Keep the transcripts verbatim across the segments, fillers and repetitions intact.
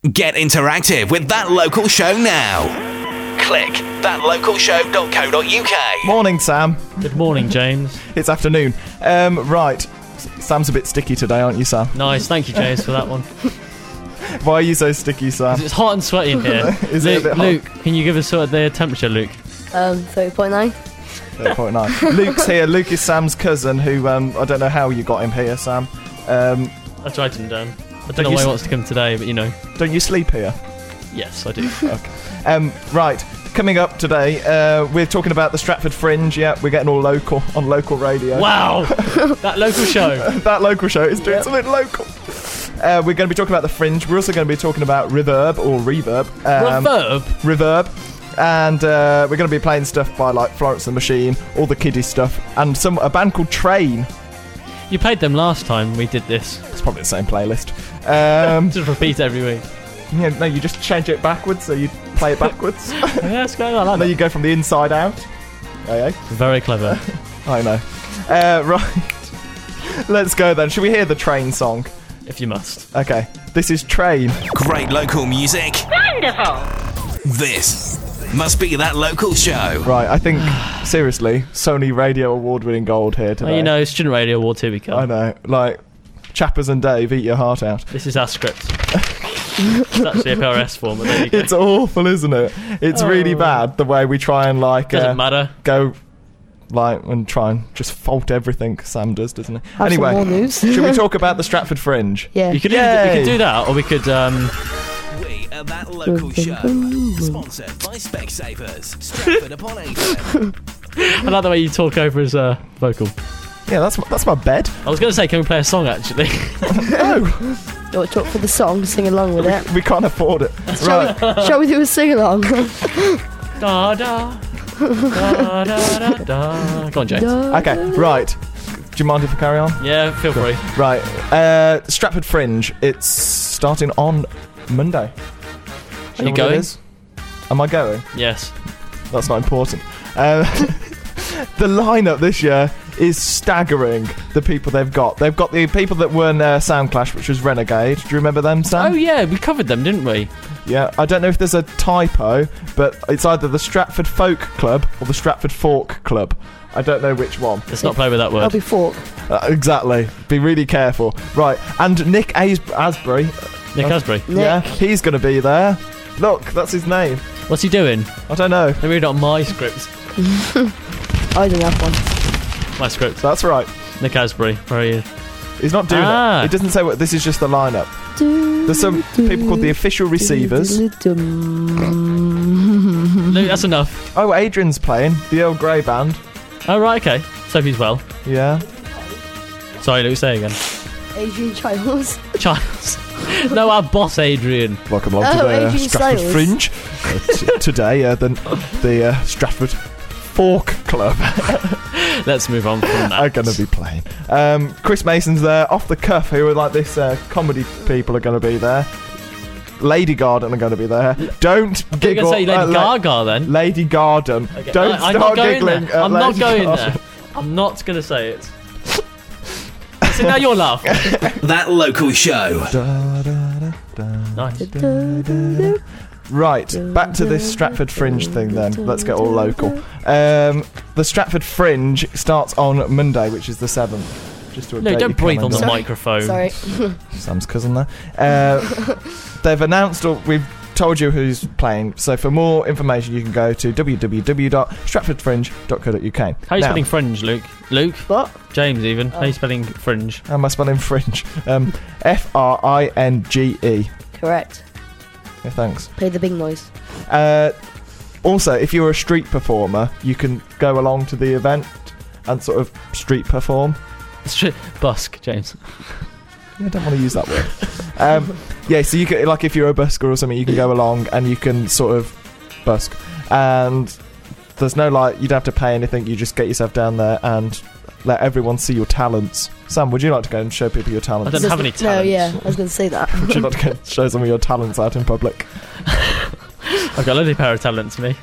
Get interactive with That Local Show now. Click that local show dot co dot uk. Morning, Sam. Good morning, James. It's afternoon. Um, right. Sam's a bit sticky today, aren't you, Sam? Nice, thank you, James, for that one. Why are you so sticky, Sam? It's hot and sweaty in here. Is Luke, it a bit hot? Luke, can you give us sort of the temperature, Luke? Um, thirty point nine. thirty point nine. Luke's here. Luke is Sam's cousin, who, um, I don't know how you got him here, Sam. Um, I tried him down. I Don't don't know you why s- he wants to come today, but you know. don't you sleep here? Yes, I do. Okay. Um, right. Coming up today, uh, we're talking about the Stratford Fringe. Yeah, we're getting all local on local radio. Wow! That local show. That local show is doing Yep. something local. Uh, we're going to be talking about the Fringe. We're also going to be talking about Reverb or Reverb. Um, Reverb? Reverb. And uh, we're going to be playing stuff by like Florence and the Machine, all the kiddie stuff, and some a band called Train. You played them last time we did this. It's probably the same playlist. Um, Just repeat every week. yeah, no, you just change it backwards, so you play it backwards. Yeah, it's going on. I And like then that. you go from the inside out. Hey, hey. Very clever. I know. Uh, right. Let's go then. Should we hear the Train song? If you must. Okay. This is Train. Great local music. Wonderful! This must be That Local Show. Right, I think, seriously, Sony Radio Award-winning gold here today. Well, you know, Student Radio Award two we come. I know. Like, Chappers and Dave, eat your heart out. This is our script. It's actually a P R S form, but there you go. It's awful, isn't it? It's really Oh. bad, the way we try and, like, Doesn't uh, matter. go, like, and try and just fault everything Sam does, doesn't he? Have Anyway, some more news. should we talk about the Stratford Fringe? Yeah. You could, either, we Yay. could do that, or we could... Um, We are That Local Show. Sponsored by Specsavers. Stratford upon Avon. I like the way you talk over his uh, vocal. Yeah, that's my, that's my bed. I was going to say, can we play a song, actually? No, You want to talk for the song, sing along with it. we can't afford it. Right. Shall we do a sing along? Da da da da da da. Go on, James. Okay, right. Do you mind if I carry on? Yeah, feel free. Right. Uh, Stratford Fringe. It's starting on Monday. Are you know what it going? is? Am I going? Yes. That's not important. Uh, the lineup this year is staggering. The people they've got. They've got the people that won uh, Soundclash, which was Renegade. Do you remember them, Sam? Oh yeah, we covered them, didn't we? Yeah. I don't know if there's a typo, but it's either the Stratford Folk Club or the Stratford Fork Club. I don't know which one. Let's not play with that I'll word. be fork. Uh, exactly. Be really careful. Right. And Nick As- Asbury. Nick Asbury. Yeah, he's going to be there. Look, that's his name. What's he doing? I don't know. Let me read out my script. I don't have one. My script. That's right. Nick Asbury. Where are you? He's not doing Ah. it. It doesn't say what. This is just the lineup. There's some people called the official receivers. Luke, that's enough. Oh, Adrian's playing the Earl Grey band. Oh right, okay. Sophie's well. Yeah. Sorry, Luke. Say again. Adrian Childs. Charles. No, our boss, Adrian. Welcome along Oh, to the uh, Adrian Stratford Styles. Fringe. Uh, t- today, uh, the the uh, Stratford Fork Club Let's move on from that. are going to be playing. Um, Chris Mason's there. Off the Cuff, who are like this uh, comedy people, are going to be there. Lady Garden are going to be there. Don't You're giggle. going to say Lady uh, La- Gaga then? Lady Garden. Okay. Don't I- I'm start not going giggling. there. at I'm not Lady going Garden. there. I'm not going to say it. So now you're laughing. That Local Show. Da, da, da, da. Nice. Right, back to this Stratford Fringe thing then. Let's get all local. Um, the Stratford Fringe starts on Monday, which is the seventh. Just to No, update don't your breathe on the calendar. microphone. Sorry. Sam's cousin there. Uh, they've announced, or we've told you who's playing. So for more information, you can go to w w w dot stratford fringe dot co dot u k. How are you Now, spelling fringe, Luke? Luke? What? James, even. How are you Oh. spelling fringe? How am I spelling fringe? Um, F R I N G E. Correct. Yeah, thanks. Play the big noise. Uh, also, if you're a street performer, you can go along to the event and sort of street perform. Stri- Busk, James. I don't want to use that word. Um, yeah, so you can, like, if you're a busker or something, you can go along and you can sort of busk. And there's no, like, you don't have to pay anything. You just get yourself down there and let everyone see your talents. Sam, would you like to go and show people your talents? I don't have any No, talents. yeah, I was going to say that. Would you like to go and show some of your talents out in public? I've got a lovely pair of talents, me.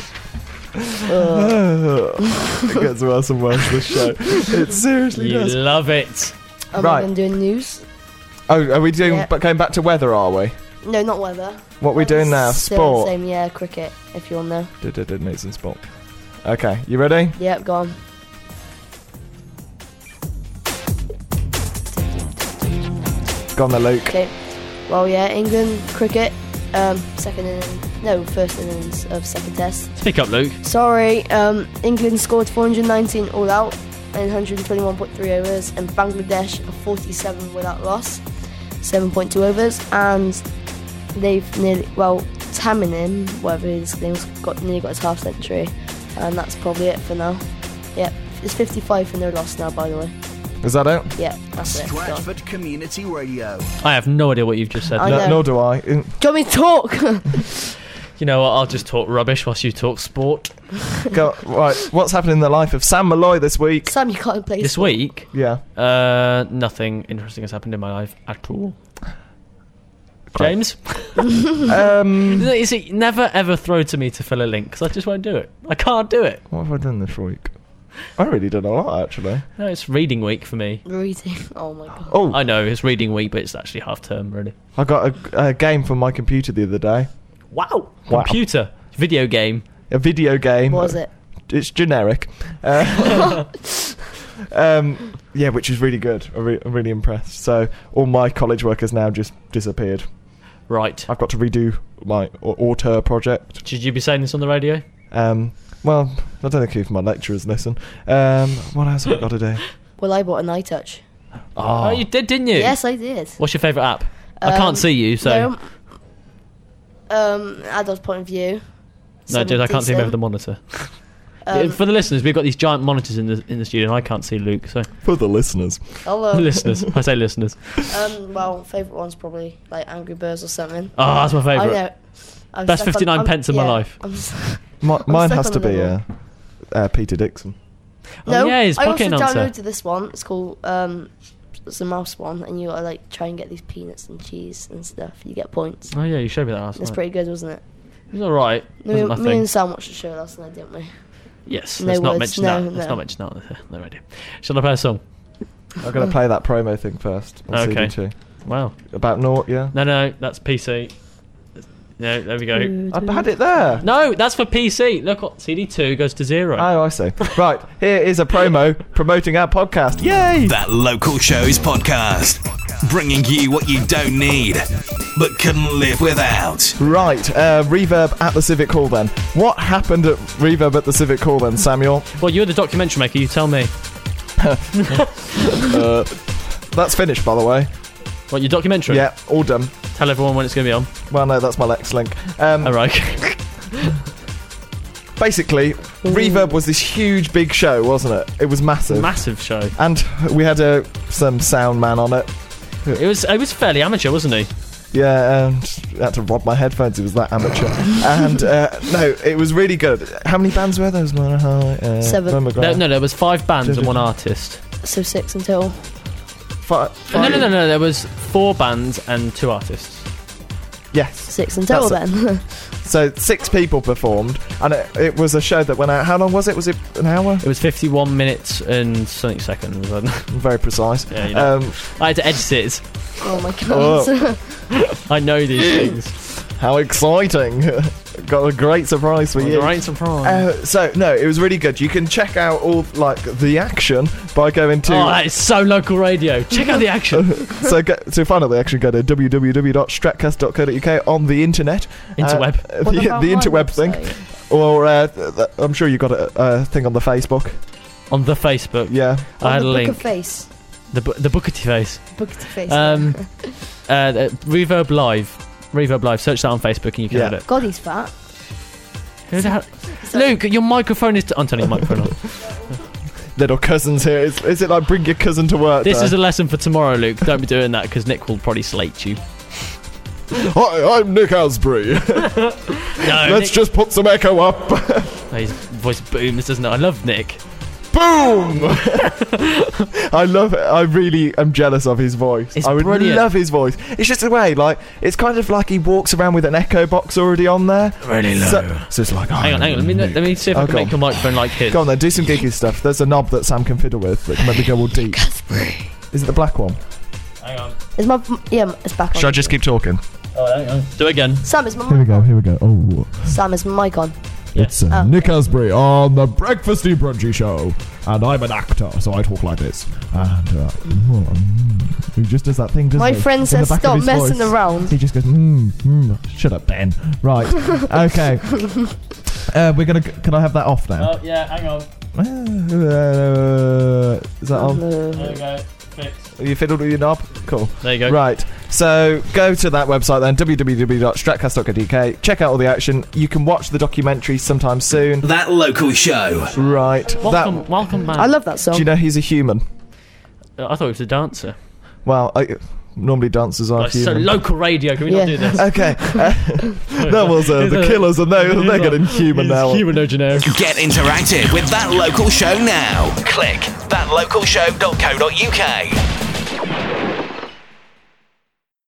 Uh, It gets worse and worse, this show. It seriously You does. love it. am Right. I going to do news? Oh, are we doing, Yeah. but going back to weather, are we? No, not weather. What we doing now? Still Sport. Same, yeah, cricket, if you want to know. Did did did need some sport. Okay, you ready? Yep, go on. Go on there, Luke. Okay. Well, yeah, England, cricket, um, second innings, no, first innings of second test. Speak up, Luke. Sorry, um, England scored four hundred nineteen all out in one hundred twenty-one point three overs, and Bangladesh forty-seven without loss, seven point two overs, and they've nearly, well, Tamim, whatever his name's got, nearly got his half century, and that's probably it for now. Yep, it's fifty-five for no loss now, by the way. Is that it? Yeah, that's it. Go on. Stratford Community Radio. I have no idea what you've just said. I No, know. nor do I. In- Do you want me to talk? You know what? I'll just talk rubbish whilst you talk sport. Go, right, what's happening in the life of Sam Malloy this week? Sam, you can't play This sport. week, Yeah. uh, nothing interesting has happened in my life at all. Great. James? Um, You see, never ever throw to me to fill a link, because I just won't do it. I can't do it. what have I done this week? I really done a lot, actually. No, it's reading week for me. Reading. Oh my god. Oh, I know, it's reading week, but it's actually half term, really. I got a, a game from my computer the other day. Wow. Wow. Computer. Video game. A video game. What was it? It's generic. Uh, um, yeah, which is really good. I'm, re- I'm really impressed. So all my college work has now just disappeared. Right. I've got to redo my au- auteur project. Should you be saying this on the radio? Um, well, I don't think if my lecturers listen. Um, what else have I got to do? Well, I bought an iTouch. Oh, you did, didn't you? Yes, I did. What's your favourite app? I Um, can't see you, so... No, um, adult point of view. No, dude, I can't see him Decent. over the monitor. Um, For the listeners, we've got these giant monitors in the in the studio, and I can't see Luke. So, For the listeners. although, listeners, I say listeners. um, well, favourite one's probably like Angry Birds or something. Oh, that's my I favourite. know. I'm Best stuck on- fifty-nine I'm- pence of my yeah, life. I'm s- Mi- mine stuck has on to the be middle. uh, uh, Peter Dixon. no, Oh, yeah, his I pocket also announcer. downloaded this one. It's called um, it's a mouse one, and you gotta like try and get these peanuts and cheese and stuff. You get points. Oh yeah, you showed me that last It's night. pretty good, wasn't it? It was all right. It Me, wasn't me nothing. and Sam watched the show last night, didn't we? Yes, No let's not words, mention no, that. Let's no. not mention that. on the- No radio. Shall I play a song? I'm going to play that promo thing first on Okay. C D two. Wow. About naught, yeah? No, no, that's P C. No, there we go. I had it there. No, that's for P C. Look, what C D two goes to zero. Oh, I see. Right, here is a promo promoting our podcast. Yay! That Local Shows podcast. Bringing you what you don't need, but couldn't live without. Right, uh, Reverb at the Civic Hall then. What happened at Reverb at the Civic Hall then, Samuel? Well, you're the documentary maker. You tell me. Uh, that's finished, by the way. What, your documentary? Yeah, all done. Tell everyone when it's going to be on. Well, no, that's my Lex link. Um, All right. Basically, Reverb was this huge, big show, wasn't it? It was massive. Massive show. And we had uh, some sound man on it. It was it was fairly amateur, wasn't he? Yeah, and I had to rod my headphones. It was that amateur. and uh, no, it was really good. How many bands were there? There was Mona High, uh, Seven. Tom No, McGrath. no, there was five bands and one artist. So six in total. Fi- No, five- no, no, no. There was four bands and two artists. Yes. Six in total That's then. So six people performed, and it, it was a show that went out. How long was it? Was it an hour? It was fifty-one minutes and something seconds. I don't know. Very precise. Yeah, you know. Um, I had to edit it. Oh my god. Oh. I know these things. how exciting! Got a great surprise for you. Great surprise. Uh, so no, it was really good. You can check out all like the action by going to. Oh, that is so local radio. Check out the action. so go, to find out the action, go to w w w dot stratcast dot co dot u k on the internet. Interweb. Uh, What the about the my interweb thing, website? or uh, th- th- I'm sure you got a, a thing on the Facebook. On the Facebook. Yeah. I had a On the link. Book of face. The bu- the Bookety face. Book of face. Um, uh, uh, Reverb Live. Reverb Live. Search that on Facebook and you can Yeah. have it. God, he's fat. Who the hell- So- Luke, your microphone is. T- I'm turning your microphone on. Little cousins here. Is, is it like bring your cousin to work? This day? is a lesson for tomorrow, Luke. Don't be doing that because Nick will probably slate you. Hi, I'm Nick Asbury. No, Let's Nick- just put some echo up. Oh, his voice booms, doesn't it? I love Nick. Boom! I love it. I really am jealous of his voice. It's I would brilliant. love his voice. It's just a way, like, it's kind of like he walks around with an echo box already on there. Really So, so it's like, Hang on, hang on. Let me let me see if I Oh, can go make on. your microphone like his. Go on then, do some geeky stuff. There's a knob that Sam can fiddle with that can maybe go all deep. Is it the black one? Hang on. Is my yeah? It's back on. Should I just keep talking? Oh, hang on. Do it again. Sam, is my Here we mic go, on? here we go. Oh, Sam, is my mic on? it's uh, Oh. Nick Asbury on the Breakfasty Brunchy Show. And I'm an actor, so I talk like this. And uh, mm, he just does that thing, doesn't My he? friend In says the back of stop his messing voice. around. He just goes, mm, mm. Shut up, Ben. Right, okay. Uh, we're gonna. Can I have that off now? Oh, yeah, hang on. Uh, is that on? There Uh, we go. Fixed. You fiddled with your knob? Cool. There you go. Right, so go to that website then, w w w dot stratcast dot co dot u k. Check out all the action. You can watch the documentary sometime soon. That local show. Right, Welcome, that. welcome back. I love that song. Do you know he's a human? Uh, I thought it was a dancer. Well, I, normally dancers are Like, so human. local radio. Can we Yeah. not do this? Okay, uh, that was uh, the Killers, and they, they're getting human now. Human no generic. Get interactive with That Local Show now. Click that local show dot co dot u k.